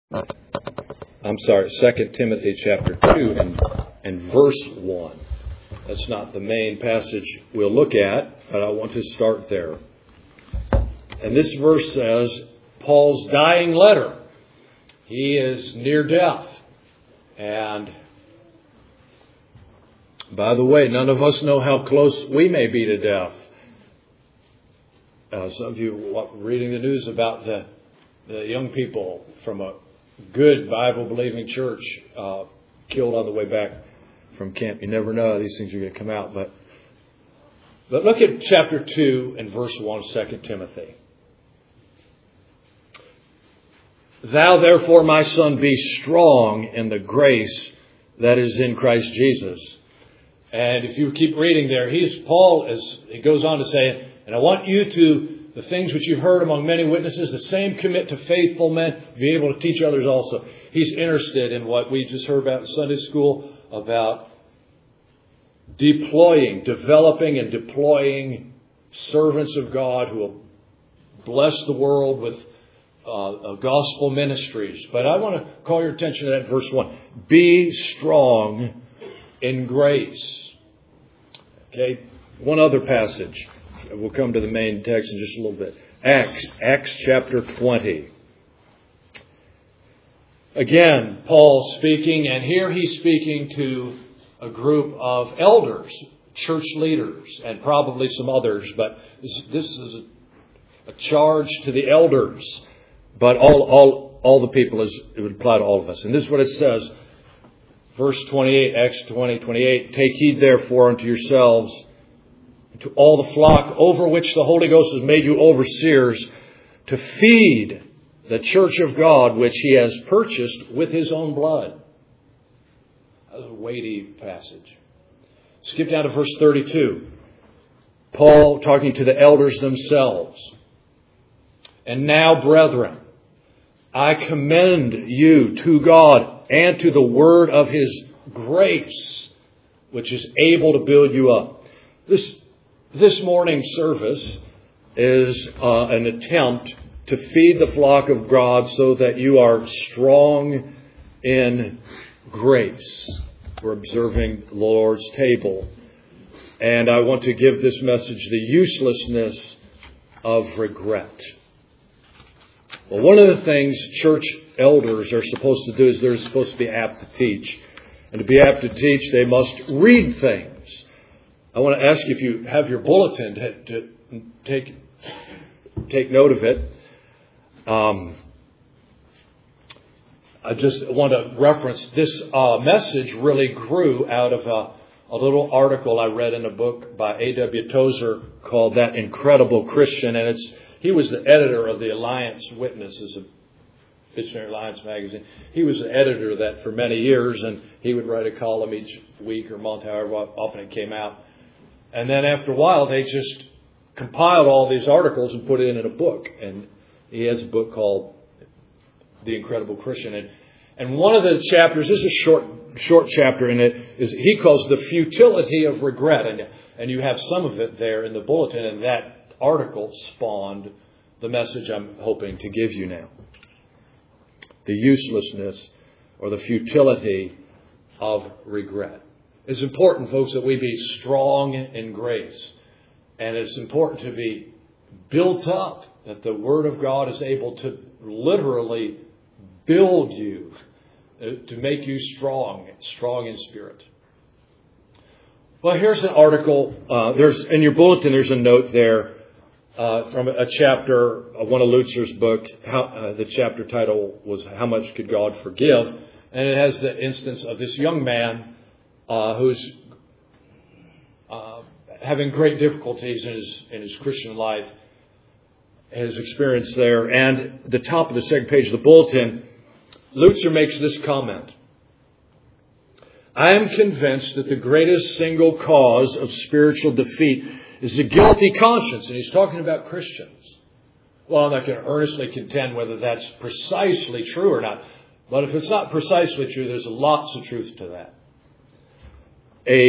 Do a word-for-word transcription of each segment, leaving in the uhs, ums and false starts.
I'm sorry, Second Timothy chapter two and, and verse one. That's not the main passage we'll look at, but I want to start there. And this verse says, Paul's dying letter. He is near death. And by the way, none of us know how close we may be to death. Uh, some of you reading the news about the, the young people from a good Bible-believing church uh, killed on the way back from camp. You never know. These things are going to come out. But, but look at chapter two and verse one of Second Timothy. Thou therefore, my son, be strong in the grace that is in Christ Jesus. And if you keep reading there, he's Paul, as he goes on to say, and I want you to, the things which you've heard among many witnesses, the same commit to faithful men, be able to teach others also. He's interested in what we just heard about in Sunday school, about deploying, developing and deploying servants of God who will bless the world with uh, gospel ministries. But I want to call your attention to that verse one. Be strong in grace. Okay, one other passage. We'll come to the main text in just a little bit. Acts, Acts chapter twenty. Again, Paul speaking, and here he's speaking to a group of elders, church leaders, and probably some others, but this, this is a, a charge to the elders, but all, all, all the people, is, it would apply to all of us. And this is what it says, verse twenty-eight, Acts twenty, twenty-eight, take heed therefore unto yourselves, to all the flock over which the Holy Ghost has made you overseers, to feed the church of God, which he has purchased with his own blood. That's a weighty passage. Skip down to verse thirty-two. Paul talking to the elders themselves. And now, brethren, I commend you to God and to the word of his grace, which is able to build you up. This This morning's service is uh, an attempt to feed the flock of God so that you are strong in grace. We're observing the Lord's table. And I want to give this message, the uselessness of regret. Well, one of the things church elders are supposed to do is they're supposed to be apt to teach. And to be apt to teach, they must read things. I want to ask you if you have your bulletin to, to take take note of it. Um, I just want to reference this uh, message really grew out of a, a little article I read in a book by A W Tozer called That Incredible Christian. And it's he was the editor of the Alliance Witness, as a Missionary Alliance magazine. He was the editor of that for many years, and he would write a column each week or month, however often it came out. And then after a while, they just compiled all these articles and put it in a book. And he has a book called The Incredible Christian. And, and one of the chapters, this is a short short chapter in it, is he calls the futility of regret. And, and you have some of it there in the bulletin. And that article spawned the message I'm hoping to give you now. The uselessness or the futility of regret. It's important, folks, that we be strong in grace. And it's important to be built up, that the Word of God is able to literally build you, to make you strong, strong in spirit. Well, here's an article. Uh, there's in your bulletin, there's a note there uh, from a chapter of one of Lutzer's books. How, uh, the chapter title was How Much Could God Forgive? And it has the instance of this young man Uh, who's uh, having great difficulties in his in his Christian life, his experience there. And at the top of the second page of the bulletin, Lutzer makes this comment. I am convinced that the greatest single cause of spiritual defeat is the guilty conscience. And he's talking about Christians. Well, I'm not going to earnestly contend whether that's precisely true or not. But if it's not precisely true, there's lots of truth to that. A,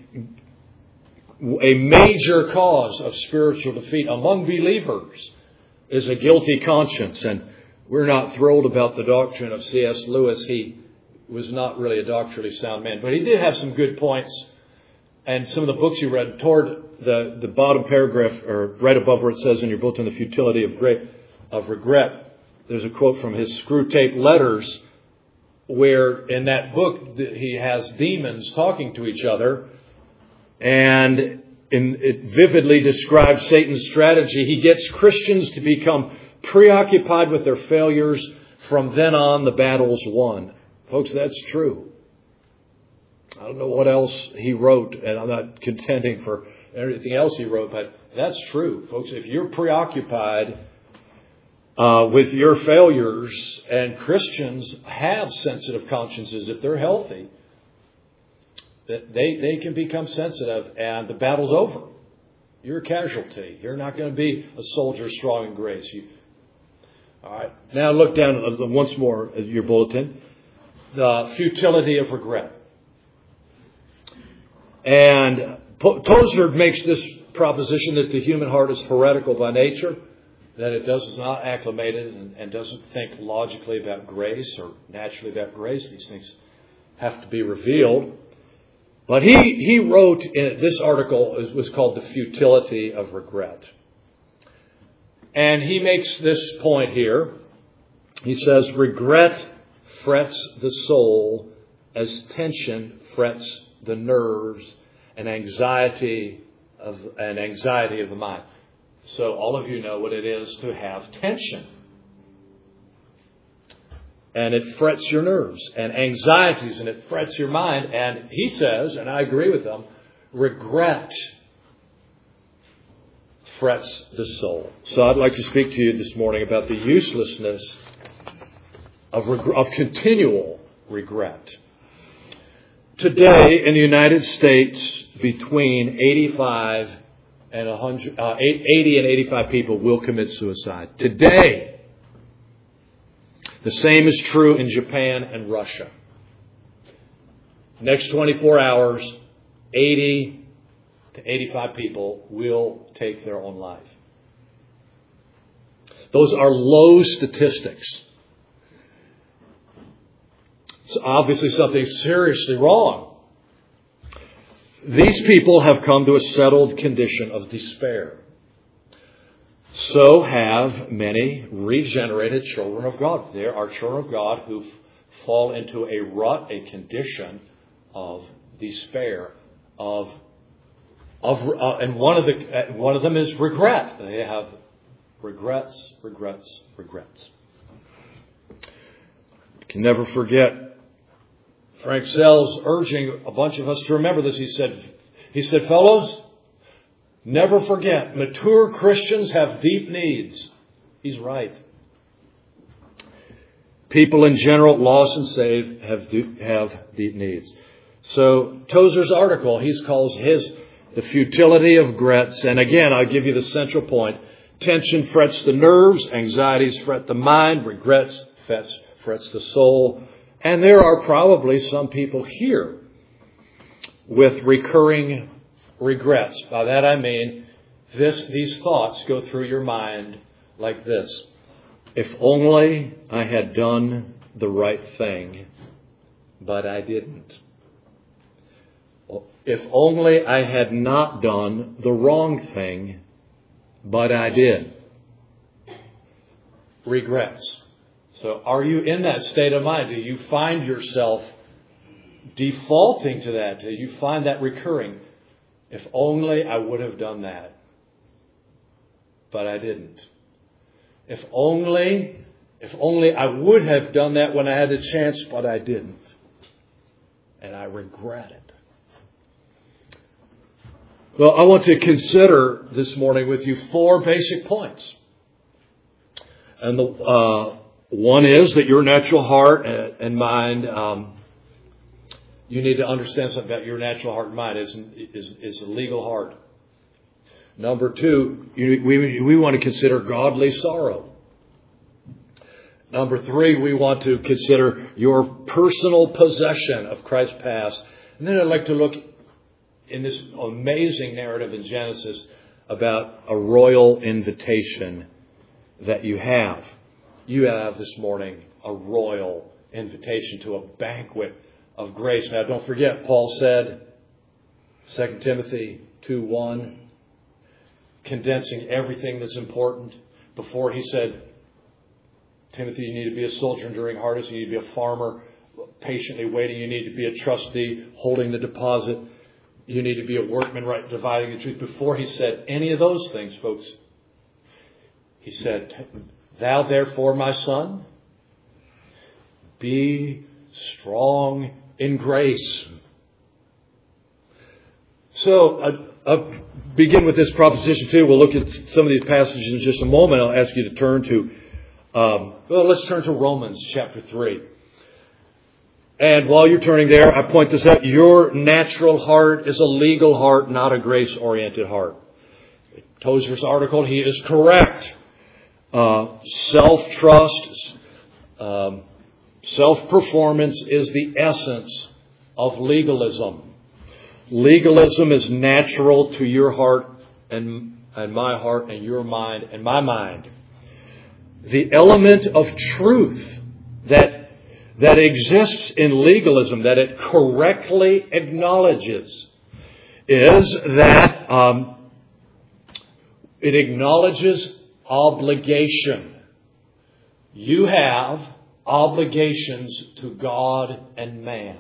a major cause of spiritual defeat among believers is a guilty conscience. And we're not thrilled about the doctrine of C S Lewis. He was not really a doctrinally sound man, but he did have some good points. And some of the books you read, toward the, the bottom paragraph, or right above where it says in your bulletin, the futility of great, of regret, there's a quote from his Screwtape Letters, where in that book he has demons talking to each other, and in, it vividly describes Satan's strategy. He gets Christians to become preoccupied with their failures. From then on, the battle's won. Folks, that's true. I don't know what else he wrote, and I'm not contending for everything else he wrote, but that's true, folks. If you're preoccupied uh, with your failures, and Christians have sensitive consciences if they're healthy, that they, they can become sensitive, and the battle's over. You're a casualty. You're not going to be a soldier strong in grace. You, all right. Now look down once more at your bulletin. The futility of regret. And Tozer makes this proposition that the human heart is heretical by nature, that it does not acclimate it and, and doesn't think logically about grace or naturally about grace. These things have to be revealed. But he, he wrote, in this article it was called The Futility of Regret. And he makes this point here. He says, regret frets the soul as tension frets the nerves and anxiety of and anxiety of the mind. So all of you know what it is to have tension. And it frets your nerves and anxieties, and it frets your mind. And he says, and I agree with him, regret frets the soul. So I'd like to speak to you this morning about the uselessness of, reg- of continual regret. Today in the United States, between eighty-five and one hundred, uh, eighty and eighty-five people will commit suicide. Today. The same is true in Japan and Russia. Next twenty-four hours, eighty to eighty-five people will take their own life. Those are low statistics. It's obviously something seriously wrong. These people have come to a settled condition of despair. So have many regenerated children of God. There are children of God who fall into a rut, a condition of despair, of of, uh, and one of the uh, one of them is regret. They have regrets, regrets, regrets. You can never forget Frank Sells urging a bunch of us to remember this. He said, he said, fellows, never forget, mature Christians have deep needs. He's right. People in general, lost and saved, have do, have deep needs. So Tozer's article, he calls his The Futility of Regrets. And again, I'll give you the central point. Tension frets the nerves, anxieties fret the mind, regrets frets, frets the soul. And there are probably some people here with recurring regrets. By that I mean, this, these thoughts go through your mind like this. If only I had done the right thing, but I didn't. If only I had not done the wrong thing, but I did. Regrets. So are you in that state of mind? Do you find yourself defaulting to that? Do you find that recurring? If only I would have done that, but I didn't. If only, if only I would have done that when I had the chance, but I didn't. And I regret it. Well, I want to consider this morning with you four basic points. And the uh, one is that your natural heart and mind, um, you need to understand something about your natural heart and mind is, is, is a legal heart. Number two, you, we, we want to consider godly sorrow. Number three, we want to consider your personal possession of Christ's past. And then I'd like to look in this amazing narrative in Genesis about a royal invitation that you have. you have this morning a royal invitation to a banquet of grace. Now, don't forget, Paul said, Second Timothy two one, condensing everything that's important. Before he said, Timothy, you need to be a soldier enduring hardness. You need to be a farmer patiently waiting. You need to be a trustee holding the deposit. You need to be a workman right dividing the truth. Before he said any of those things, folks, he said, thou therefore, my son, be strong in grace. So I, I'll begin with this proposition too. We'll look at some of these passages in just a moment. I'll ask you to turn to, um, well, let's turn to Romans chapter three. And while you're turning there, I point this out. Your natural heart is a legal heart, not a grace-oriented heart. Tozer's article, he is correct. Uh, self-trust, um, self-performance is the essence of legalism. Legalism is natural to your heart and, and my heart and your mind and my mind. The element of truth that that exists in legalism, that it correctly acknowledges, is that um, it acknowledges obligation. You have obligations to God and man.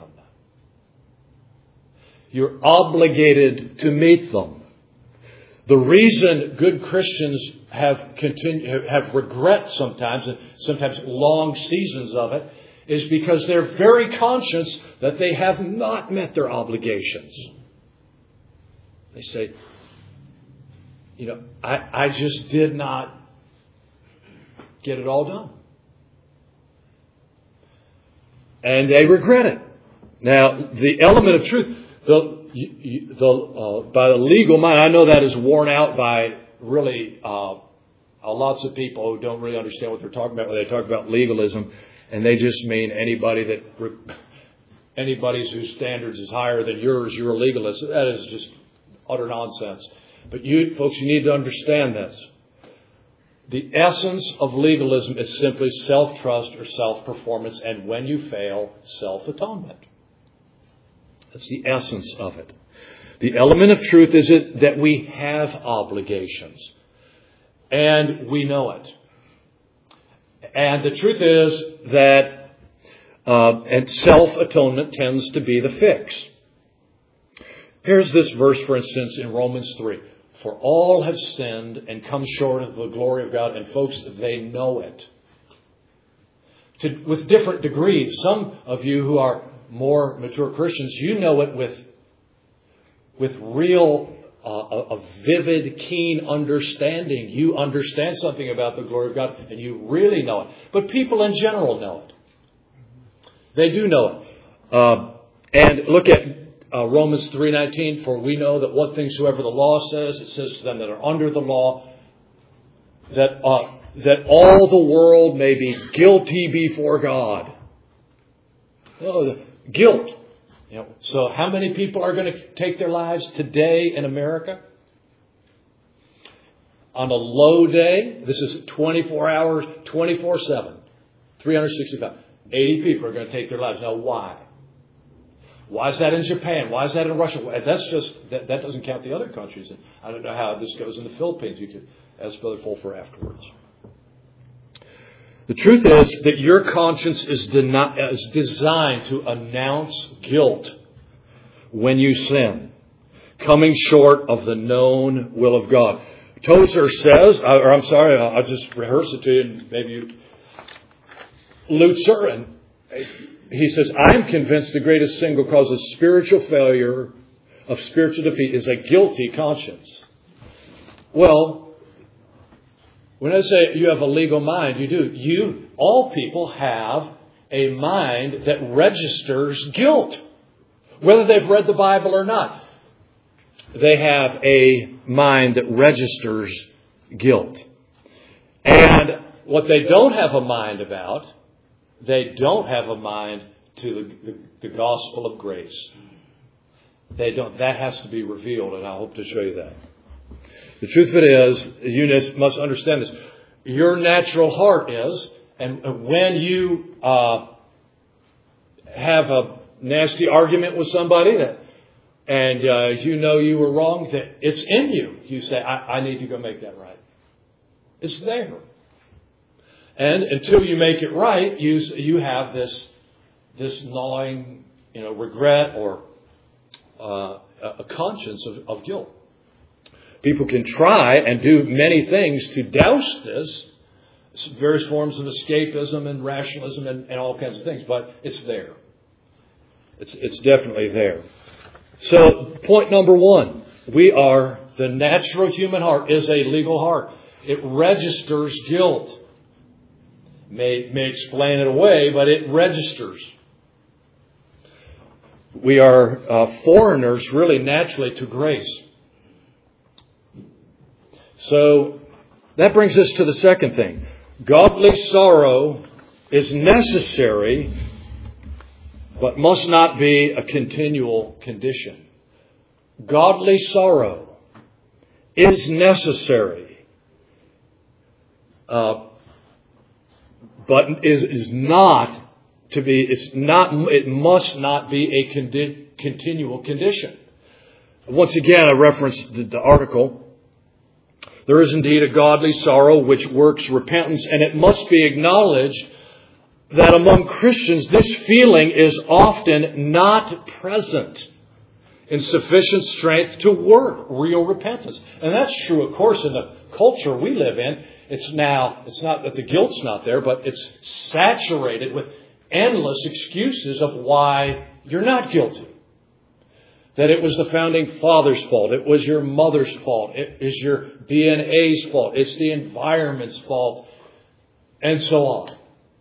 You're obligated to meet them. The reason good Christians have continue, have regret sometimes, and sometimes long seasons of it, is because they're very conscious that they have not met their obligations. They say, you know, I, I just did not get it all done. And they regret it. Now, the element of truth, the, the uh, by the legal mind, I know that is worn out by really uh, lots of people who don't really understand what they're talking about when they talk about legalism. And they just mean anybody that, anybody whose standards is higher than yours, you're a legalist. That is just utter nonsense. But you, folks, you need to understand this. The essence of legalism is simply self-trust or self-performance, and when you fail, self-atonement. That's the essence of it. The element of truth is it that we have obligations, and we know it. And the truth is that uh, and self-atonement tends to be the fix. Here's this verse, for instance, in Romans three. For all have sinned and come short of the glory of God. And folks, they know it. To, with different degrees. Some of you who are more mature Christians, you know it with, with real Uh, a, a vivid, keen understanding. You understand something about the glory of God and you really know it. But people in general know it. They do know it. Uh, and look at uh, Romans three nineteen. For we know that what things soever the law says, it says to them that are under the law, that uh, that all the world may be guilty before God. Oh, the guilt. You know, so how many people are going to take their lives today in America? On a low day, this is twenty-four hours, twenty-four seven, three hundred sixty-five. eighty people are going to take their lives. Now, why? Why is that in Japan? Why is that in Russia? That's just, that, that doesn't count the other countries. I don't know how this goes in the Philippines. You could ask Brother Fulfer afterwards. The truth is that your conscience is, deni- is designed to announce guilt when you sin, coming short of the known will of God. Tozer says, or I'm sorry, I'll just rehearse it to you, and maybe you, Lutzer, and he says, I am convinced the greatest single cause of spiritual failure, of spiritual defeat, is a guilty conscience. Well, when I say you have a legal mind, you do. You, all people have a mind that registers guilt. Whether they've read the Bible or not. They have a mind that registers guilt. And what they don't have a mind about, they don't have a mind to the, the, the gospel of grace. They don't. That has to be revealed, and I hope to show you that. The truth of it is, you must understand this. Your natural heart is, And when you uh, have a nasty argument with somebody that, and uh, you know you were wrong, that it's in you. You say, I, I need to go make that right. It's there. And until you make it right, you you have this this gnawing, you know, regret or uh, a conscience of, of guilt. People can try and do many things to douse this, various forms of escapism and rationalism and, and all kinds of things, but it's there. It's it's definitely there. So, point number one, we are, the natural human heart is a legal heart. It registers guilt. May, may explain it away, but it registers. We are uh, foreigners, really, naturally, to grace. So, that brings us to the second thing. Godly sorrow is necessary, but must not be a continual condition. Godly sorrow is necessary, uh, but is, is not to be, it's not, it must not be a condi- continual condition. Once again, I referenced the, the article. There is indeed a godly sorrow which works repentance, and it must be acknowledged that among Christians this feeling is often not present in sufficient strength to work real repentance. And that's true, of course, in the culture we live in. It's now, it's not that the guilt's not there, but it's saturated with endless excuses of why you're not guilty. That it was the founding father's fault. It was your mother's fault. It is your D N A's fault. It's the environment's fault. And so on.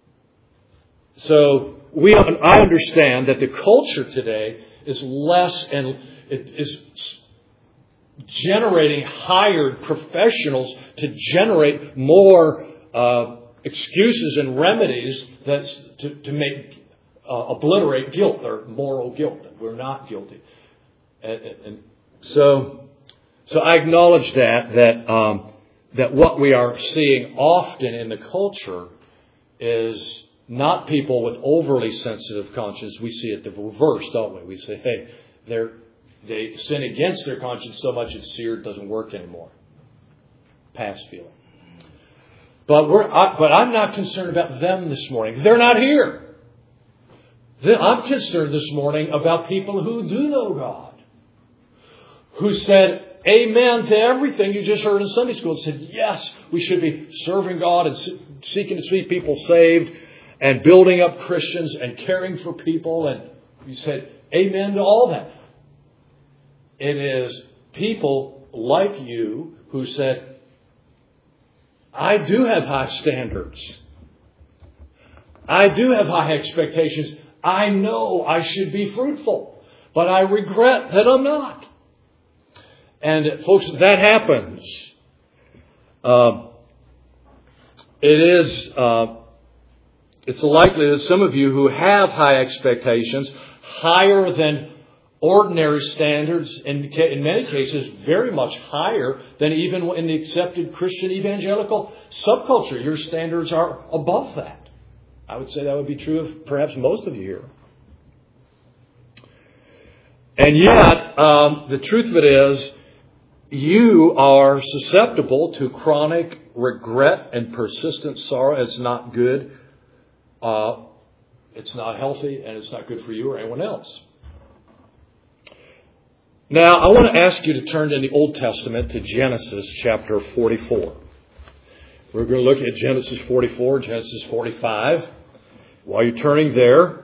So we, I understand that the culture today is less and it is generating hired professionals to generate more uh, excuses and remedies that's to, to make uh, obliterate guilt or moral guilt. That we're not guilty. And, and so, so I acknowledge that that um, that what we are seeing often in the culture is not people with overly sensitive conscience. We see it the reverse, don't we? We say, hey, they're, they sin against their conscience so much it's seared, doesn't work anymore. Past feeling. But we're, I, but I'm not concerned about them this morning. They're not here. I'm concerned this morning about people who do know God, who said amen to everything you just heard in Sunday school. And said, yes, we should be serving God and seeking to see people saved and building up Christians and caring for people. And you said amen to all that. It is people like you who said, I do have high standards. I do have high expectations. I know I should be fruitful, but I regret that I'm not. And folks, that happens. Uh, it is, uh, it's likely that some of you who have high expectations, higher than ordinary standards, in, in many cases very much higher than even in the accepted Christian evangelical subculture. Your standards are above that. I would say that would be true of perhaps most of you here. And yet, um, the truth of it is, you are susceptible to chronic regret and persistent sorrow. It's not good. Uh, it's not healthy, and it's not good for you or anyone else. Now, I want to ask you to turn in the Old Testament to Genesis chapter forty-four. We're going to look at Genesis forty-four, Genesis forty-five. While you're turning there,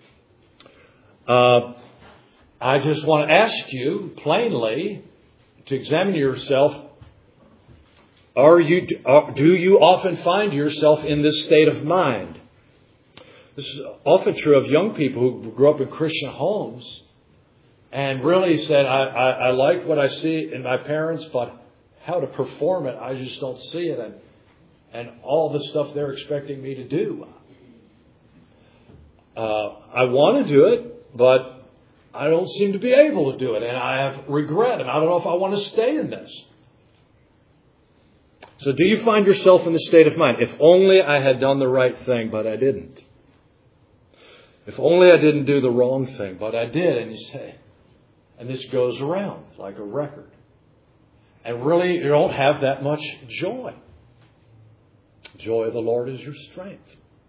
uh, I just want to ask you plainly to examine yourself. Are you, do you often find yourself in this state of mind? This is often true of young people who grew up in Christian homes and really said, I, I, I like what I see in my parents, but how to perform it, I just don't see it. And, and all the stuff they're expecting me to do. Uh, I want to do it, but I don't seem to be able to do it. And I have regret. And I don't know if I want to stay in this. So do you find yourself in the state of mind, if only I had done the right thing, but I didn't? If only I didn't do the wrong thing, but I did. And you say, and this goes around like a record. And really, you don't have that much joy. Joy of the Lord is your strength.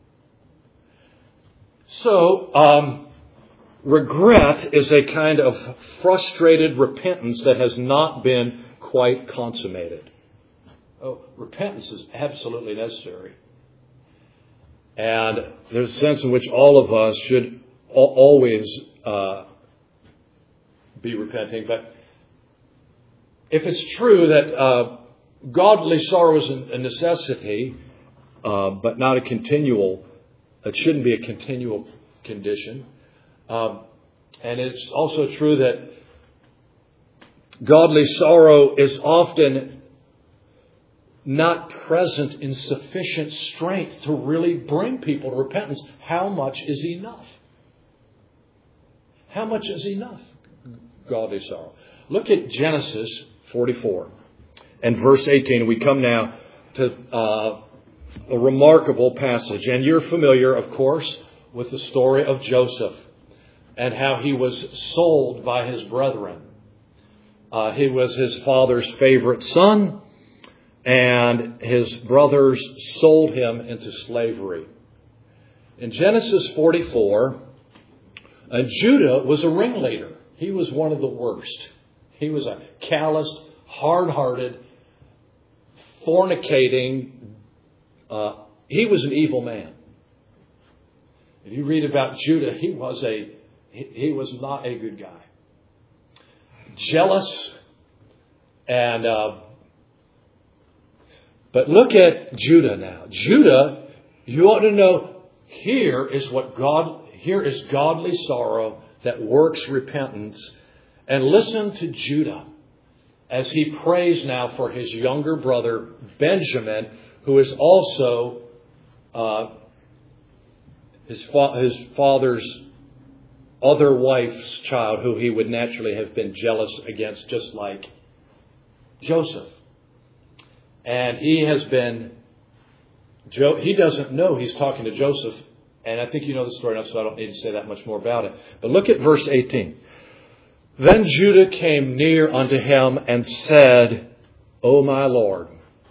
So, um, regret is a kind of frustrated repentance that has not been quite consummated. Oh, repentance is absolutely necessary. And there's a sense in which all of us should always uh, be repenting. But if it's true that uh, godly sorrow is a necessity, uh, but not a continual, it shouldn't be a continual condition. Um, and it's also true that godly sorrow is often not present in sufficient strength to really bring people to repentance. How much is enough? How much is enough? Godly sorrow. Look at Genesis forty-four and verse eighteen. We come now to uh, a remarkable passage. And you're familiar, of course, with the story of Joseph and how he was sold by his brethren. Uh, he was his father's favorite son, and his brothers sold him into slavery. In Genesis forty-four, uh, Judah was a ringleader. He was one of the worst. He was a calloused, hard-hearted, fornicating, uh, he was an evil man. If you read about Judah, he was a he, he was not a good guy. Jealous and uh, But look at Judah now. Judah, you ought to know, here is what God, here is godly sorrow that works repentance. And listen to Judah as he prays now for his younger brother, Benjamin, who is also uh, his, fa- his father's other wife's child, who he would naturally have been jealous against, just like Joseph. And he has been, Jo- he doesn't know he's talking to Joseph. And I think you know the story enough, so I don't need to say that much more about it. But look at verse eighteen. Then Judah came near unto him and said, O my Lord,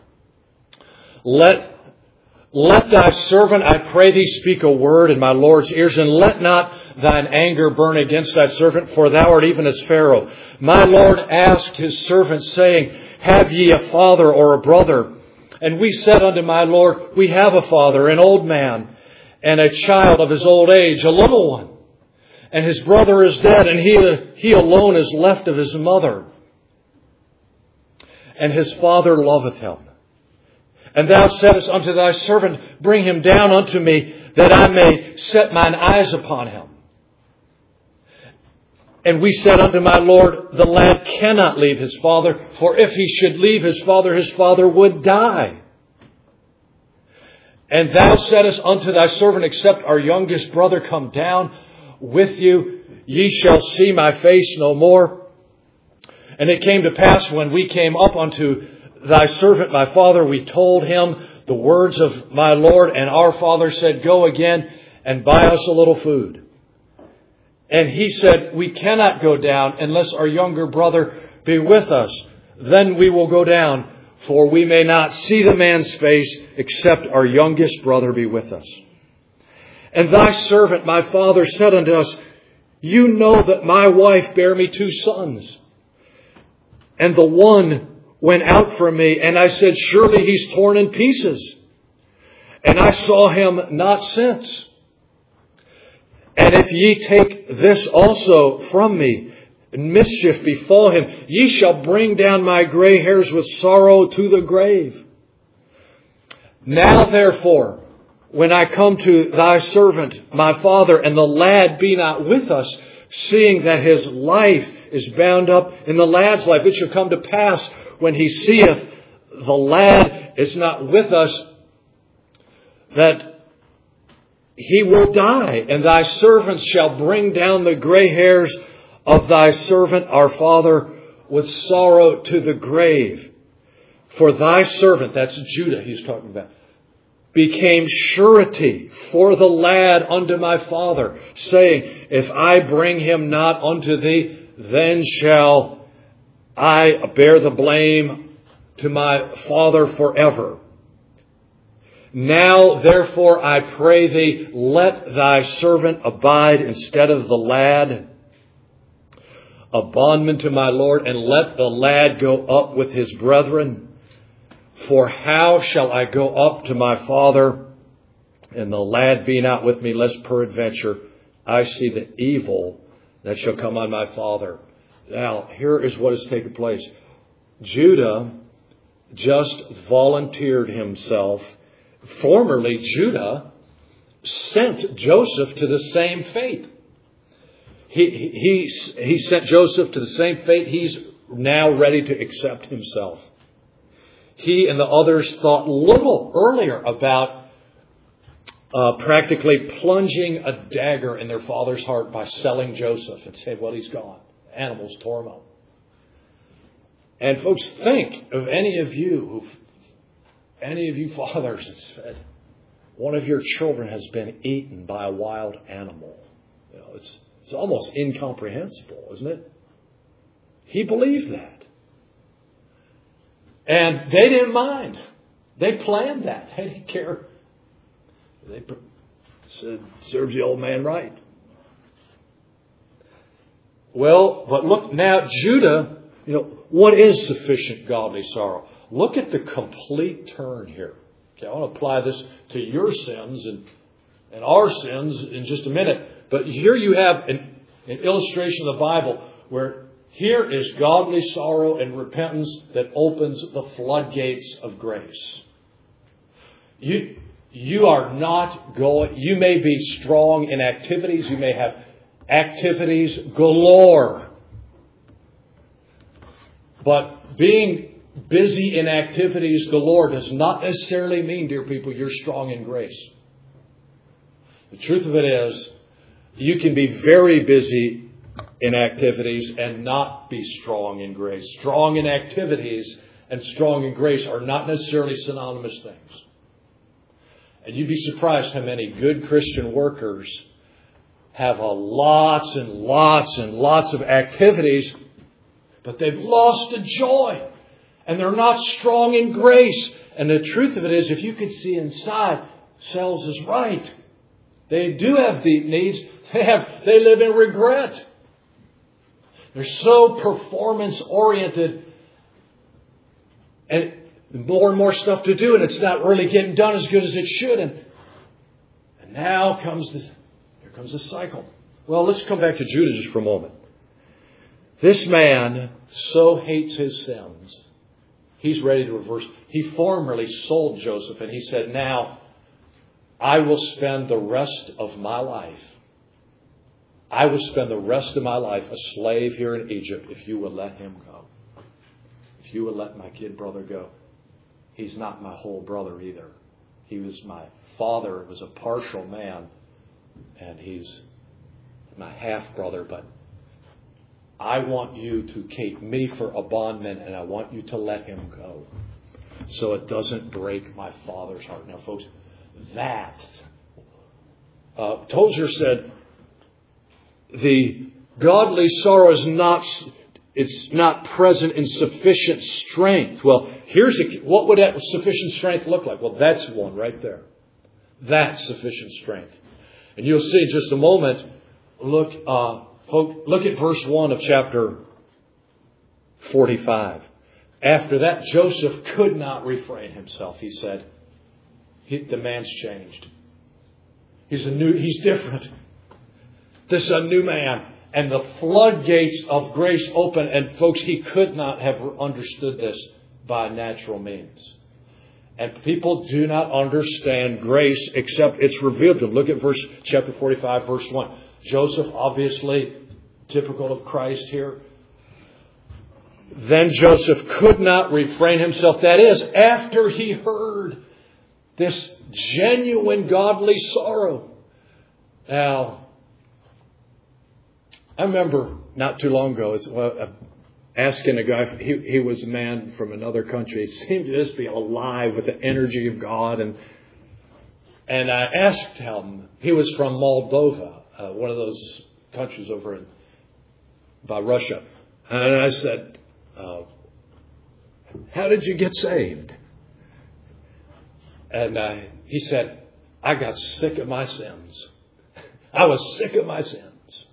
let, let thy servant, I pray thee, speak a word in my Lord's ears, and let not thine anger burn against thy servant, for thou art even as Pharaoh. My Lord asked his servant, saying, Have ye a father or a brother? And we said unto my Lord, We have a father, an old man, and a child of his old age, a little one. And his brother is dead, and he, he alone is left of his mother. And his father loveth him. And thou saidst unto thy servant, Bring him down unto me, that I may set mine eyes upon him. And we said unto my Lord, The lad cannot leave his father, for if he should leave his father, his father would die. And thou saidst unto thy servant, Except our youngest brother come down with you, ye shall see my face no more. And it came to pass, when we came up unto thy servant my father, we told him the words of my Lord, and our father said, Go again and buy us a little food. And he said, We cannot go down unless our younger brother be with us. Then we will go down, for we may not see the man's face, except our youngest brother be with us. And thy servant, my father, said unto us, You know that my wife bare me two sons. And the one went out from me, and I said, Surely he's torn in pieces. And I saw him not since. And if ye take this also from me, and mischief befall him, ye shall bring down my gray hairs with sorrow to the grave. Now therefore, when I come to thy servant, my father, and the lad be not with us, seeing that his life is bound up in the lad's life, it shall come to pass, when he seeth the lad is not with us, that he will die, and thy servants shall bring down the gray hairs of thy servant, our father, with sorrow to the grave. For thy servant, that's Judah he's talking about, became surety for the lad unto my father, saying, if I bring him not unto thee, then shall I bear the blame to my father forever. Now, therefore, I pray thee, let thy servant abide instead of the lad, a bondman to my Lord, and let the lad go up with his brethren. For how shall I go up to my father, and the lad be not with me, lest peradventure I see the evil that shall come on my father? Now, here is what has taken place. Judah just volunteered himself. Formerly, Judah sent Joseph to the same fate. He, he, he sent Joseph to the same fate. He's now ready to accept himself. He and the others thought little earlier about uh, practically plunging a dagger in their father's heart by selling Joseph and saying, well, he's gone. Animals tore him up. And folks, think of any of you, who've, any of you fathers that said, one of your children has been eaten by a wild animal. You know, it's, it's almost incomprehensible, isn't it? He believed that. And they didn't mind. They planned that. They didn't care. They said, serves the old man right. Well, but look now, Judah, you know, what is sufficient godly sorrow? Look at the complete turn here. Okay, I want to apply this to your sins and, and our sins in just a minute. But here you have an, an illustration of the Bible where here is godly sorrow and repentance that opens the floodgates of grace. You, you are not going, you may be strong in activities, you may have activities galore. But being busy in activities galore does not necessarily mean, dear people, you're strong in grace. The truth of it is, you can be very busy in activities and not be strong in grace. Strong in activities and strong in grace are not necessarily synonymous things. And you'd be surprised how many good Christian workers have a lots and lots and lots of activities, but they've lost the joy and they're not strong in grace. And the truth of it is, if you could see inside, Sells is right. They do have deep needs. They have, they live in regret. They're so performance oriented and more and more stuff to do, and it's not really getting done as good as it should. And, and now comes this, here comes the cycle. Well, let's come back to Judah just for a moment. This man so hates his sins, he's ready to reverse. He formerly sold Joseph, and he said, now I will spend the rest of my life I will spend the rest of my life a slave here in Egypt if you will let him go. If you will let my kid brother go. He's not my whole brother either. He was my father, was a partial man, and he's my half brother, but I want you to keep me for a bondman, and I want you to let him go so it doesn't break my father's heart. Now, folks, that uh, Tozer said, the godly sorrow is not, it's not present in sufficient strength. Well, here's a, what would that sufficient strength look like? Well, that's one right there. That's sufficient strength. And you'll see in just a moment, look, uh, look at verse one of chapter forty-five. After that, Joseph could not refrain himself. He said, he, the man's changed. He's a new, he's different. This is a new man. And the floodgates of grace open. And folks, he could not have understood this by natural means. And people do not understand grace except it's revealed to them. Look at verse chapter forty-five, verse one. Joseph, obviously typical of Christ here. Then Joseph could not refrain himself. That is, after he heard this genuine godly sorrow. Now, I remember not too long ago, it's, well, asking a guy, he, he was a man from another country. He seemed to just be alive with the energy of God. And and I asked him, he was from Moldova, uh, one of those countries over in, by Russia. And I said, uh, how did you get saved? And uh, he said, I got sick of my sins. I was sick of my sins.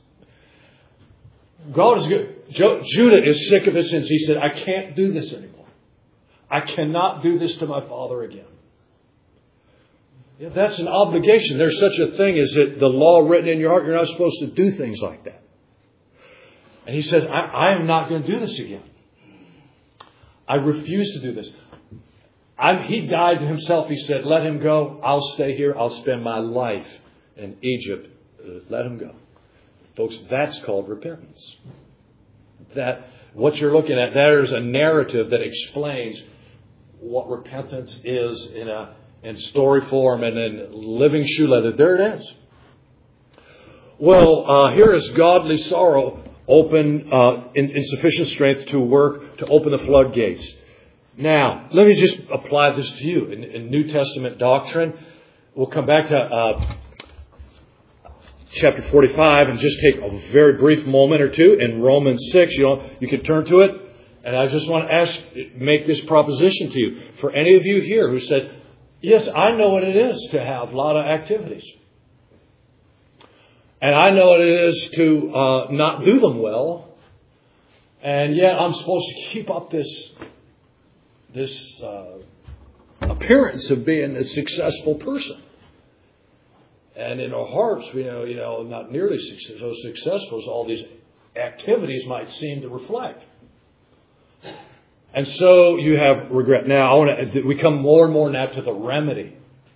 God is good. Jo- Judah is sick of his sins. He said, I can't do this anymore. I cannot do this to my father again. Yeah, that's an obligation. There's such a thing as it, the law written in your heart. You're not supposed to do things like that. And he says, I, I am not going to do this again. I refuse to do this. I'm, he died to himself. He said, let him go. I'll stay here. I'll spend my life in Egypt. Uh, let him go. Folks, that's called repentance. That what you're looking at, there's a narrative that explains what repentance is in a in story form and in living shoe leather. There it is. Well, uh, here is godly sorrow open uh, in, in sufficient strength to work to open the floodgates. Now, let me just apply this to you in, in New Testament doctrine. We'll come back to Uh, chapter forty-five and just take a very brief moment or two in Romans six. You know, you can turn to it. And I just want to ask, make this proposition to you. For any of you here who said, yes, I know what it is to have a lot of activities. And I know what it is to uh, not do them well. And yet I'm supposed to keep up this, this uh, appearance of being a successful person. And in our hearts, you know, you know, not nearly so successful as all these activities might seem to reflect. And so you have regret. Now, I want to. We come more and more now to the remedy.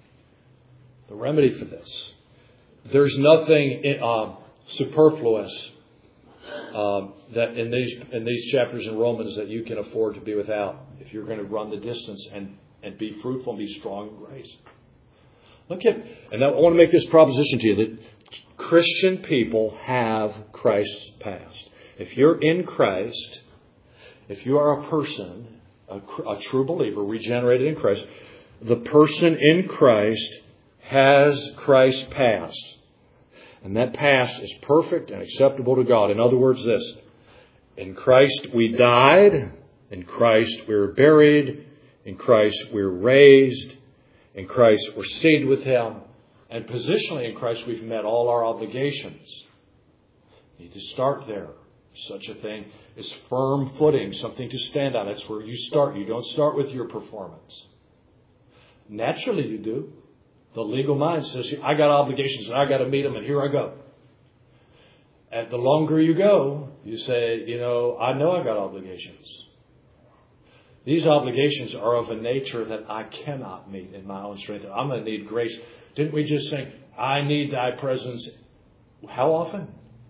The remedy for this. There's nothing uh, superfluous uh, that in these in these chapters in Romans that you can afford to be without if you're going to run the distance and and be fruitful and be strong in grace. Look at, and I want to make this proposition to you that Christian people have Christ's past. If you're in Christ, if you are a person, a, a true believer, regenerated in Christ, the person in Christ has Christ's past. And that past is perfect and acceptable to God. In other words, this, in Christ we died, in Christ we were buried, in Christ we were raised, in Christ we're seated with Him. And positionally in Christ we've met all our obligations. You need to start there. Such a thing is firm footing, something to stand on. That's where you start. You don't start with your performance. Naturally you do. The legal mind says, I got obligations and I got to meet them and here I go. And the longer you go, you say, you know, I know I got obligations. These obligations are of a nature that I cannot meet in my own strength. I'm going to need grace. Didn't we just sing, I need thy presence? How often?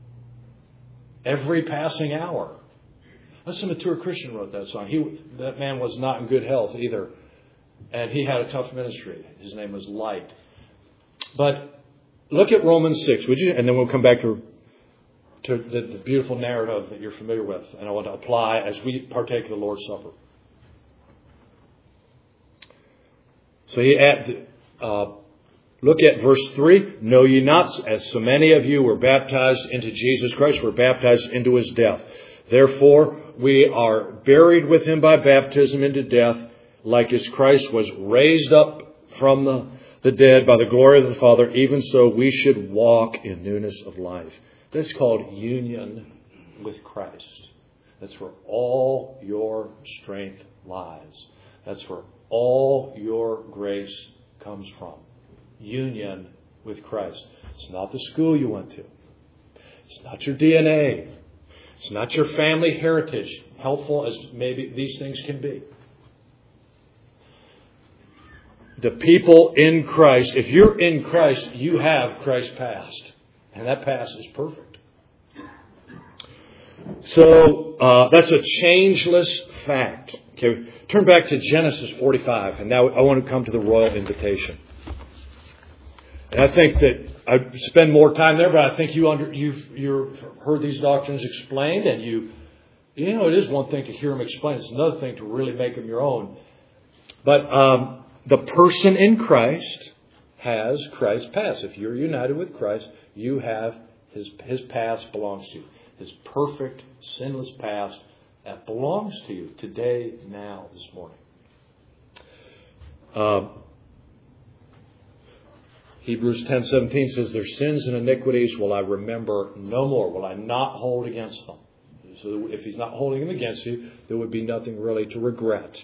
Every passing hour. That's a mature Christian wrote that song. He, that man was not in good health either. And he had a tough ministry. His name was Light. But look at Romans six, would you? And then we'll come back to, to the, the beautiful narrative that you're familiar with. And I want to apply as we partake of the Lord's Supper. So he add, uh, look at verse three. Know ye not, as so many of you were baptized into Jesus Christ, were baptized into His death. Therefore, we are buried with Him by baptism into death, like as Christ was raised up from the, the dead by the glory of the Father, even so we should walk in newness of life. That's called union with Christ. That's where all your strength lies. That's where all your grace comes from. Union with Christ. It's not the school you went to. It's not your D N A. It's not your family heritage, helpful as maybe these things can be. The people in Christ, if you're in Christ, you have Christ's past. And that past is perfect. So uh, that's a changeless fact. Okay, turn back to Genesis forty-five. And now I want to come to the royal invitation. And I think that I spend more time there, but I think you under, you've, you've heard these doctrines explained and you You know, it is one thing to hear them explain. It's another thing to really make them your own. But um, the person in Christ has Christ's past. If you're united with Christ, you have His, his past belongs to you. His perfect, sinless past that belongs to you today, now, this morning. Uh, Hebrews ten seventeen says, their sins and iniquities will I remember no more. Will I not hold against them? So if He's not holding them against you, there would be nothing really to regret.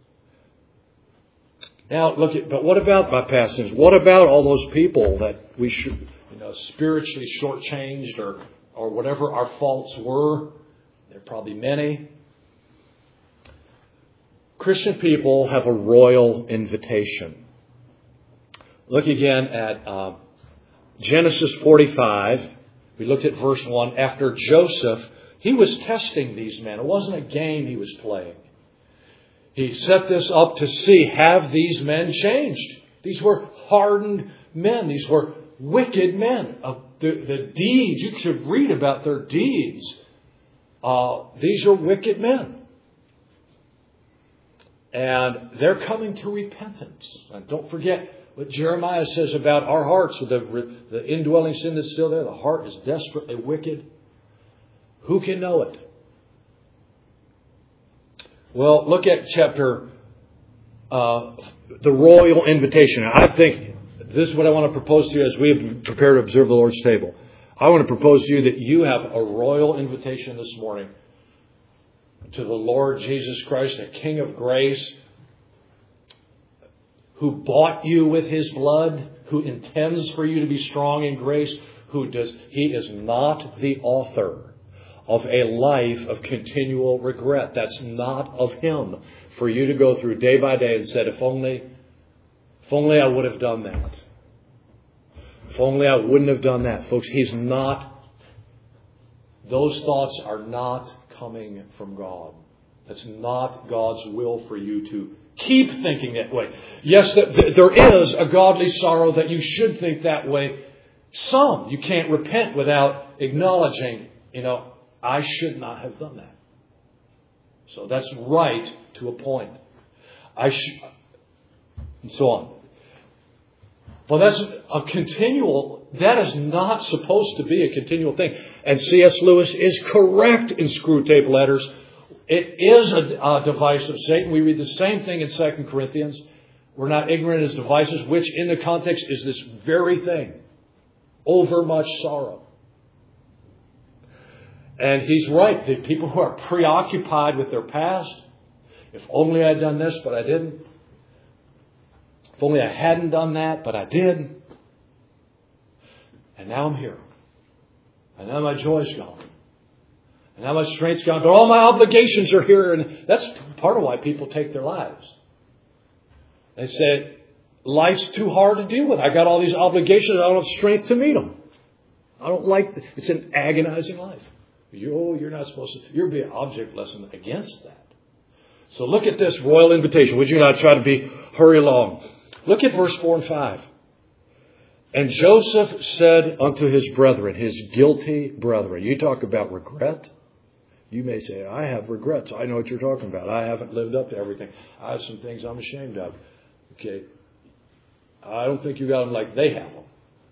Now, look at, but what about my past sins? What about all those people that we should, you know, spiritually shortchanged or, or whatever our faults were? There are probably many. Christian people have a royal invitation. Look again at uh, Genesis forty-five. We looked at verse one. After Joseph, he was testing these men. It wasn't a game he was playing. He set this up to see, have these men changed? These were hardened men. These were wicked men. Uh, the, the deeds, you should read about their deeds. Uh, these are wicked men. And they're coming to repentance. And don't forget what Jeremiah says about our hearts, the, the indwelling sin that's still there. The heart is desperately wicked. Who can know it? Well, look at chapter, uh, the royal invitation. I think this is what I want to propose to you as we have prepared to observe the Lord's table. I want to propose to you that you have a royal invitation this morning to the Lord Jesus Christ, the King of grace, who bought you with His blood, who intends for you to be strong in grace, who does, He is not the author of a life of continual regret. That's not of Him for you to go through day by day and said, if only, if only I would have done that. If only I wouldn't have done that. Folks, He's not, those thoughts are not coming from God. That's not God's will for you to keep thinking that way. Yes, there is a godly sorrow that you should think that way. Some, you can't repent without acknowledging, you know, I should not have done that. So that's right to a point. I should, and so on. Well, that's a continual, that is not supposed to be a continual thing. And C S Lewis is correct in Screwtape Letters. It is a, a device of Satan. We read the same thing in Second Corinthians. We're not ignorant as devices, which in the context is this very thing. Overmuch sorrow. And he's right. The people who are preoccupied with their past, if only I had done this, but I didn't. If only I hadn't done that, but I did. And now I'm here. And now my joy's gone. And now my strength's gone. But all my obligations are here. And that's part of why people take their lives. They say, life's too hard to deal with. I got all these obligations. I don't have strength to meet them. I don't like it. It's an agonizing life. You, oh, you're not supposed to. You're being object lesson against that. So look at this royal invitation. Would you not try to be hurry along? Look at verse four and five. And Joseph said unto his brethren, his guilty brethren. You talk about regret. You may say, I have regrets. I know what you're talking about. I haven't lived up to everything. I have some things I'm ashamed of. Okay. I don't think you got them like they have them.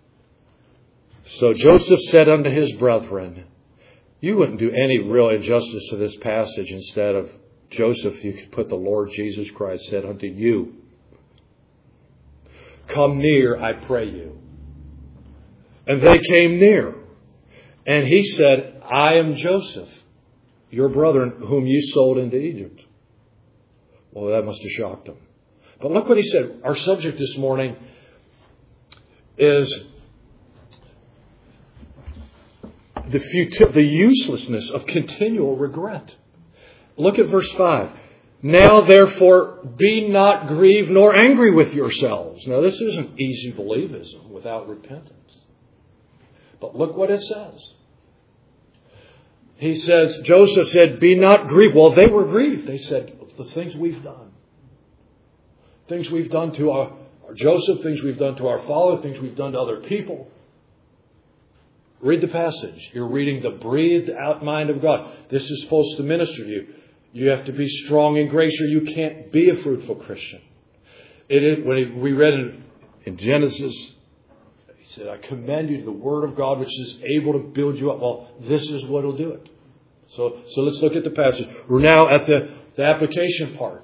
So Joseph said unto his brethren, you wouldn't do any real injustice to this passage. Instead of Joseph, you could put the Lord Jesus Christ said unto you, come near, I pray you. And they came near. And he said, I am Joseph, your brother whom you sold into Egypt. Well, that must have shocked them. But look what he said. Our subject this morning is the futil- the uselessness of continual regret. Look at verse five. Now, therefore, be not grieved nor angry with yourselves. Now, this isn't easy believism without repentance. But look what it says. He says, Joseph said, be not grieved. Well, they were grieved. They said, the things we've done. Things we've done to our, our Joseph, things we've done to our father, things we've done to other people. Read the passage. You're reading the breathed out mind of God. This is supposed to minister to you. You have to be strong in grace or you can't be a fruitful Christian. It is, when we read in, in Genesis, he said, I commend you to the Word of God which is able to build you up. Well, this is what will do it. So, so let's look at the passage. We're now at the, the application part.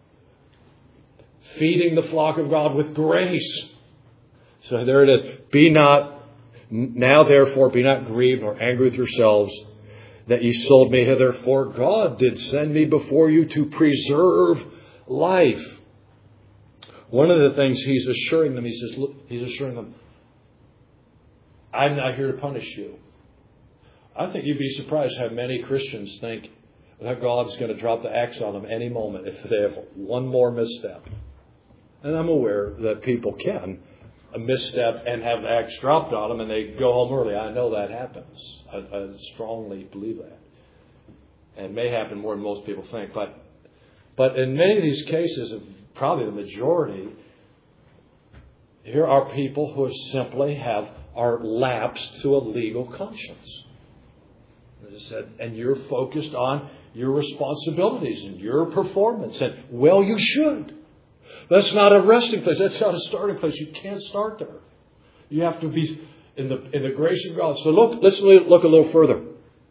Feeding the flock of God with grace. So there it is. Be not, now therefore be not grieved nor angry with yourselves that ye sold me hither, for God did send me before you to preserve life. One of the things he's assuring them, he says, look, he's assuring them, I'm not here to punish you. I think you'd be surprised how many Christians think that God's going to drop the axe on them any moment if they have one more misstep. And I'm aware that people can a misstep and have the axe dropped on them and they go home early. I know that happens. I, I strongly believe that. And it may happen more than most people think. But but in many of these cases, probably the majority, here are people who simply have are lapsed to a legal conscience. As I said, and you're focused on your responsibilities and your performance. And, well, you should. That's not a resting place. That's not a starting place. You can't start there. You have to be in the in the grace of God. So look, let's look a little further.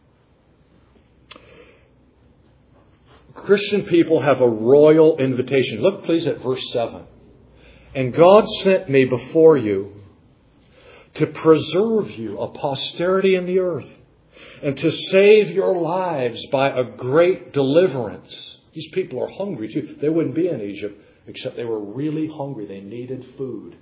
Christian people have a royal invitation. Look, please, at verse seven. And God sent me before you to preserve you a posterity in the earth, and to save your lives by a great deliverance. These people are hungry too. They wouldn't be in Egypt, except they were really hungry. They needed food.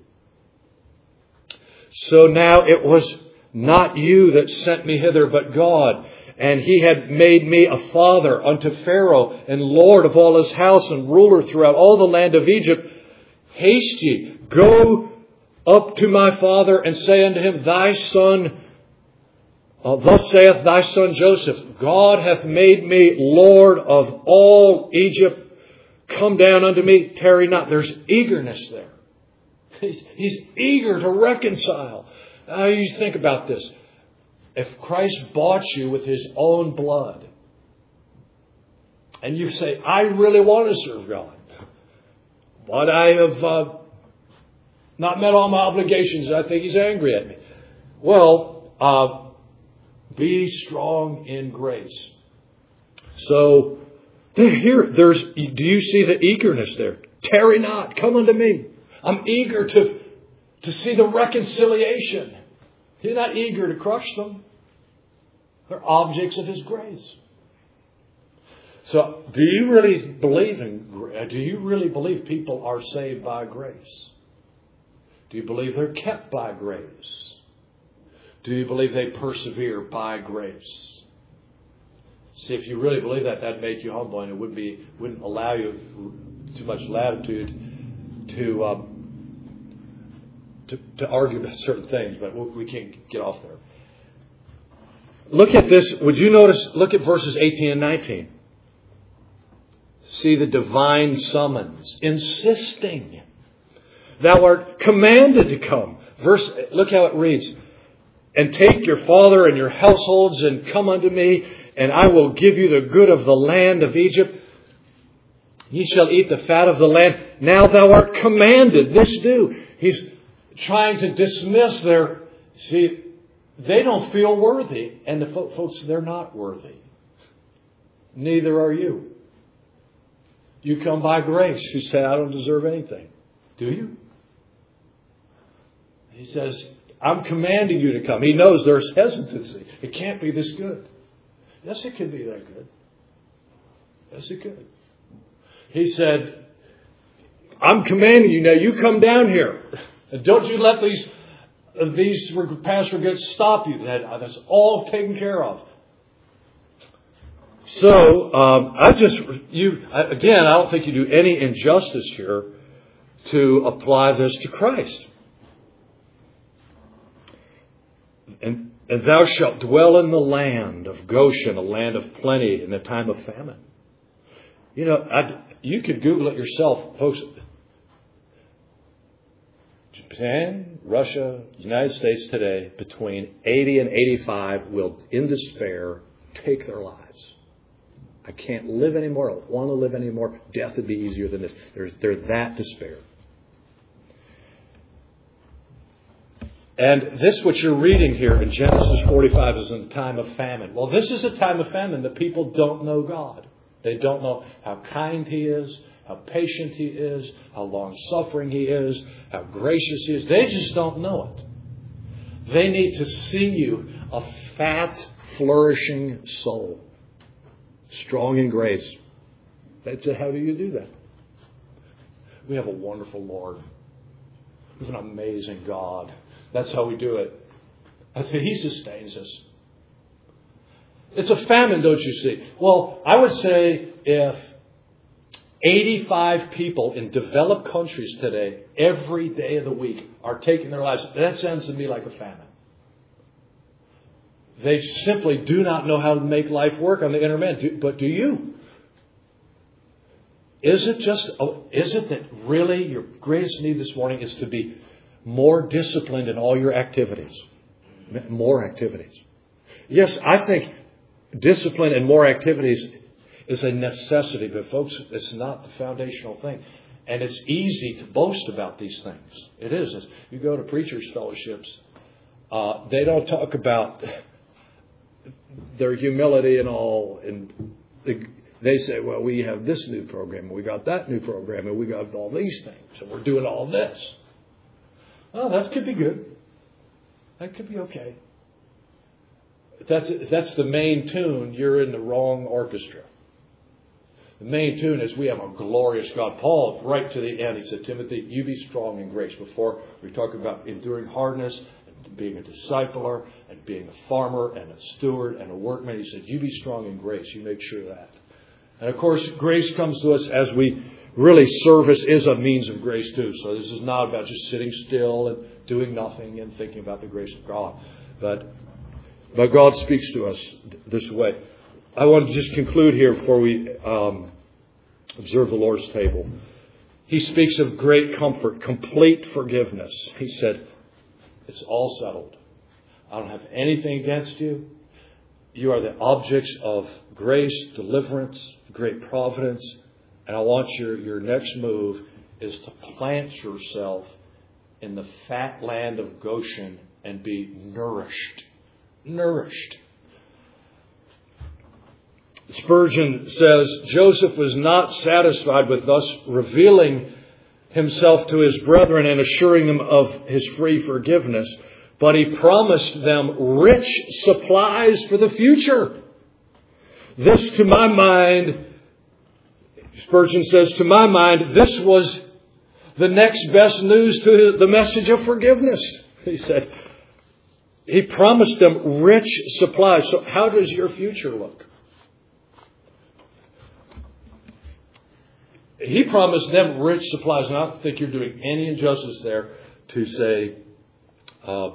So now it was not you that sent me hither, but God. And he had made me a father unto Pharaoh, and Lord of all his house, and ruler throughout all the land of Egypt. Haste ye, go up to my father, and say unto him, Thy son, uh, thus saith thy son Joseph, God hath made me Lord of all Egypt. Come down unto me, tarry not. There's eagerness there. He's, he's eager to reconcile. Now you think about this. If Christ bought you with his own blood, and you say, I really want to serve God, but I have uh, not met all my obligations, I think he's angry at me. Well, uh, be strong in grace. So, here, there's, do you see the eagerness there? Tarry not, come unto me. I'm eager to, to see the reconciliation. He's not eager to crush them. They're objects of his grace. So, do you really believe in, do you really believe people are saved by grace? Do you believe they're kept by grace? Do you believe they persevere by grace? See, if you really believe that, that'd make you humble, and it would be wouldn't allow you too much latitude to um, to, to argue about certain things. But we can't get off there. Look at this. Would you notice? Look at verses eighteen and nineteen. See the divine summons, insisting. Thou art commanded to come. Verse. Look how it reads. And take your father and your households and come unto me, and I will give you the good of the land of Egypt. Ye shall eat the fat of the land. Now thou art commanded. This do. He's trying to dismiss their... See, they don't feel worthy. And the folks, they're not worthy. Neither are you. You come by grace. You say, I don't deserve anything. Do you? He says... I'm commanding you to come. He knows there's hesitancy. It can't be this good. Yes, it can be that good. Yes, it could. He said, I'm commanding you now. You come down here. And don't you let these, these past regrets stop you. That, that's all taken care of. So, um, I just, you, again, I don't think you do any injustice here to apply this to Christ. And, and thou shalt dwell in the land of Goshen, a land of plenty in the time of famine. You know, I, you could Google it yourself, folks. Japan, Russia, United States today, between eighty and eighty-five will, in despair, take their lives. I can't live anymore. I don't want to live anymore. Death would be easier than this. They're, they're that despair. And this, what you're reading here in Genesis forty-five, is in the time of famine. Well, this is a time of famine. The people don't know God. They don't know how kind He is, how patient He is, how long-suffering He is, how gracious He is. They just don't know it. They need to see you, a fat, flourishing soul, strong in grace. That's how do you do that? We have a wonderful Lord. We have an amazing God. That's how we do it. That's how He sustains us. It's a famine, don't you see? Well, I would say if eighty-five people in developed countries today, every day of the week, are taking their lives, that sounds to me like a famine. They simply do not know how to make life work on the inner man. Do, but do you? Is it just, oh, is it that really your greatest need this morning is to be more disciplined in all your activities? More activities. Yes, I think discipline and more activities is a necessity, but folks, it's not the foundational thing. And it's easy to boast about these things. It is. It's, you go to preachers' fellowships, uh, they don't talk about their humility and all. And they, they say, well, we have this new program, and we got that new program, and we got all these things, and we're doing all this. Oh, that could be good. That could be okay. If that's, if that's the main tune, you're in the wrong orchestra. The main tune is we have a glorious God. Paul, right to the end, he said, Timothy, you be strong in grace. Before we talk about enduring hardness, and being a discipler, and being a farmer, and a steward, and a workman, he said, you be strong in grace. You make sure of that. And of course, grace comes to us as we really, service is a means of grace too. So this is not about just sitting still and doing nothing and thinking about the grace of God. But, but God speaks to us this way. I want to just conclude here before we um, observe the Lord's table. He speaks of great comfort, complete forgiveness. He said, it's all settled. I don't have anything against you. You are the objects of grace, deliverance, great providence. And I want your, your next move is to plant yourself in the fat land of Goshen and be nourished. Nourished. Spurgeon says, Joseph was not satisfied with thus revealing himself to his brethren and assuring them of his free forgiveness, but he promised them rich supplies for the future. This, to my mind, Spurgeon says, to my mind, this was the next best news to the message of forgiveness. He said, he promised them rich supplies. So how does your future look? He promised them rich supplies. And I don't think you're doing any injustice there to say, uh,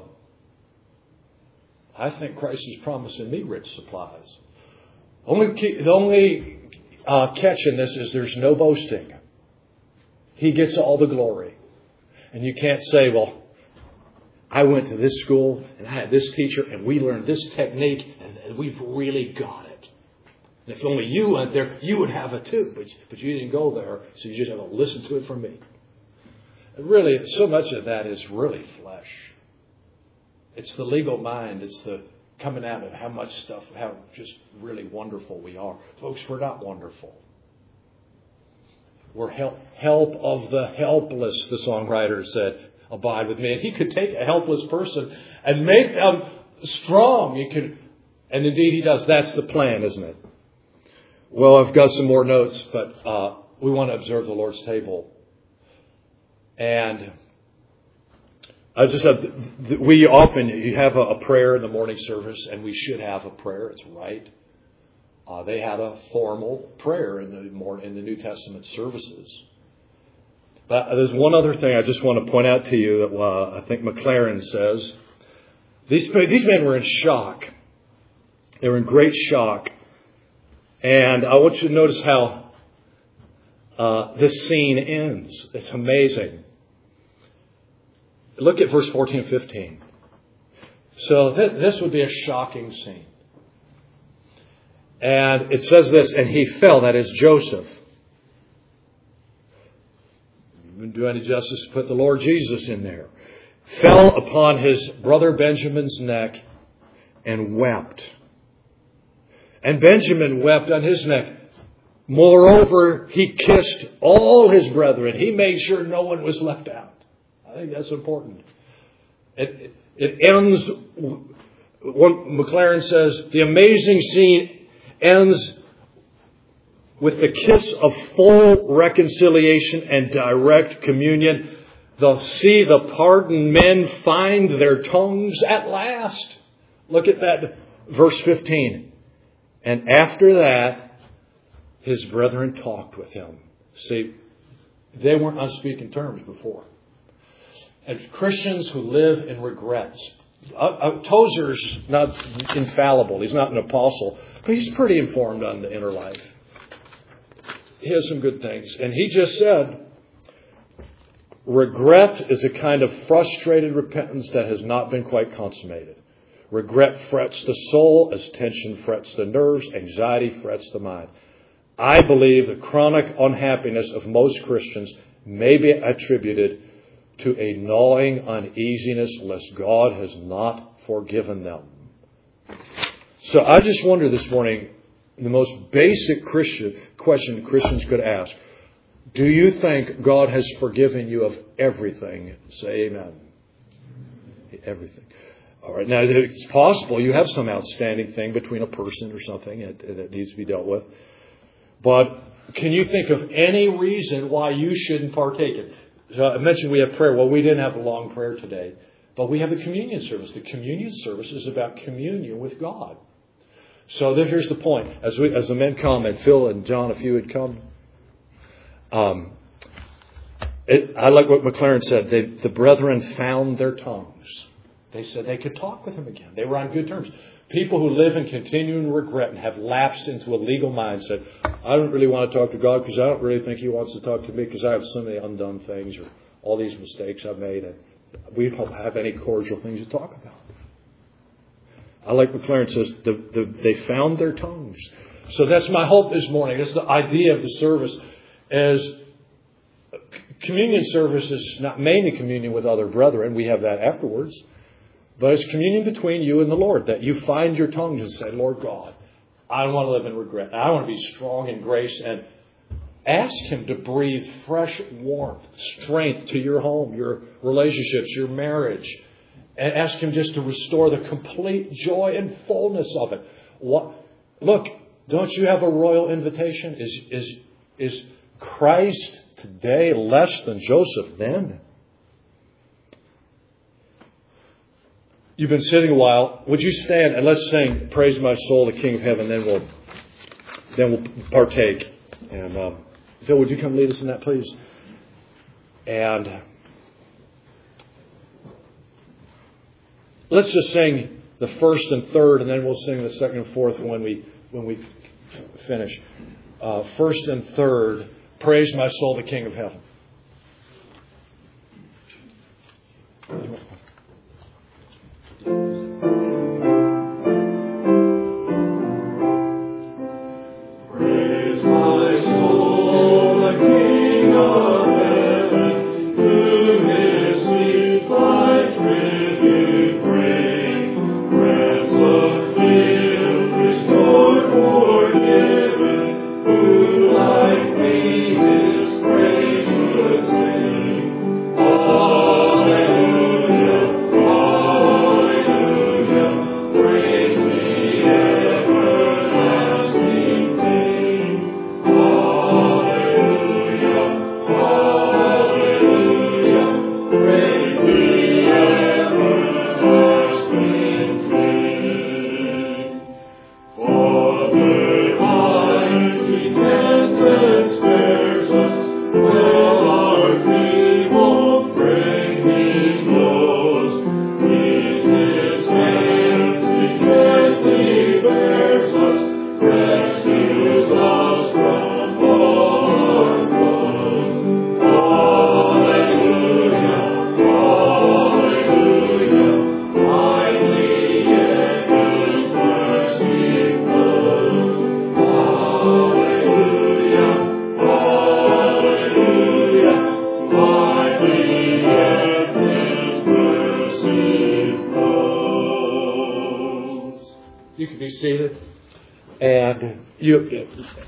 I think Christ is promising me rich supplies. Only, the only uh, catch in this is there's no boasting. He gets all the glory. And you can't say, well, I went to this school and I had this teacher and we learned this technique and, and we've really got it. And if only you went there, you would have it too. But, but you didn't go there, so you just have to listen to it from me. And really, so much of that is really flesh. It's the legal mind. It's the coming out of how much stuff, how just really wonderful we are. Folks, we're not wonderful. We're help, help of the helpless, the songwriter said, abide with me. And he could take a helpless person and make them strong. He could, and indeed he does. That's the plan, isn't it? Well, I've got some more notes, but uh, we want to observe the Lord's table. And I just have, we often, you have a, a prayer in the morning service, and we should have a prayer. It's right. Uh, they had a formal prayer in the more in the New Testament services. But there's one other thing I just want to point out to you that uh, I think McLaren says. These, these men were in shock. They were in great shock. And I want you to notice how uh, this scene ends. It's amazing. look at verse fourteen and fifteen. So th- this would be a shocking scene. And it says this, and he fell, that is Joseph. You wouldn't do any justice to put the Lord Jesus in there. Fell upon his brother Benjamin's neck and wept. And Benjamin wept on his neck. Moreover, he kissed all his brethren. He made sure no one was left out. I think that's important. It, it ends, what McLaren says, the amazing scene ends with the kiss of full reconciliation and direct communion. The see the pardoned men find their tongues at last. Look at that, verse fifteen. And after that, his brethren talked with him. See, they weren't on speaking terms before. And Christians who live in regrets. Uh, uh, Tozer's not infallible. He's not an apostle. But he's pretty informed on the inner life. He has some good things. And he just said, regret is a kind of frustrated repentance that has not been quite consummated. Regret frets the soul as tension frets the nerves, anxiety frets the mind. I believe the chronic unhappiness of most Christians may be attributed to a gnawing uneasiness lest God has not forgiven them. So I just wonder this morning, the most basic Christian question Christians could ask, do you think God has forgiven you of everything? Say amen. Everything. All right. Now, it's possible you have some outstanding thing between a person or something that, that needs to be dealt with. But can you think of any reason why you shouldn't partake it? So I mentioned we have prayer. Well, we didn't have a long prayer today, but we have a communion service. The communion service is about communion with God. So there, here's the point. As we, as the men come, and Phil and John, if you would come. Um, it, I like what McLaren said. They, the brethren found their tongues. They said they could talk with him again. They were on good terms. People who live in continuing regret and have lapsed into a legal mindset. I don't really want to talk to God because I don't really think he wants to talk to me because I have so many undone things or all these mistakes I've made. And we don't have any cordial things to talk about. I like McLaren says, the, the, they found their tongues. So that's my hope this morning. That's the idea of the service. As communion service is not mainly communion with other brethren. We have that afterwards. But it's communion between you and the Lord. That you find your tongues and say, Lord God, I want to live in regret. I want to be strong in grace. And ask him to breathe fresh warmth, strength to your home, your relationships, your marriage. And ask him just to restore the complete joy and fullness of it. What, look, don't you have a royal invitation? Is, is, is Christ today less than Joseph then? You've been sitting a while. Would you stand and let's sing "Praise My Soul, the King of Heaven"? Then we'll, then we'll partake. And um, Phil, would you come lead us in that, please? And let's just sing the first and third, and then we'll sing the second and fourth when we when we finish. Uh, first and third, "Praise My Soul, the King of Heaven." Hallelujah. seated. And you,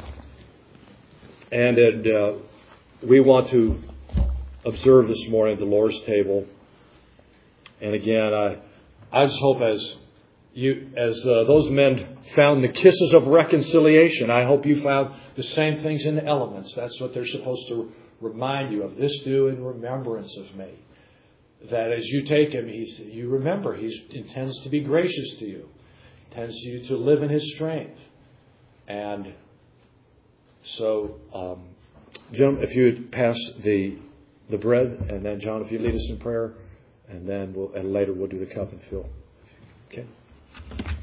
and, and uh, we want to observe this morning the Lord's table. And again, I, I just hope as you, as uh, those men found the kisses of reconciliation, I hope you found the same things in the elements. That's what they're supposed to remind you of. This do in remembrance of me. That as you take him, he's, you remember he intends to be gracious to you, intends you to live in his strength. And so, um, Jim, if you would pass the the bread, and then John, if you lead us in prayer, and then we'll, and later we'll do the cup and fill. Okay.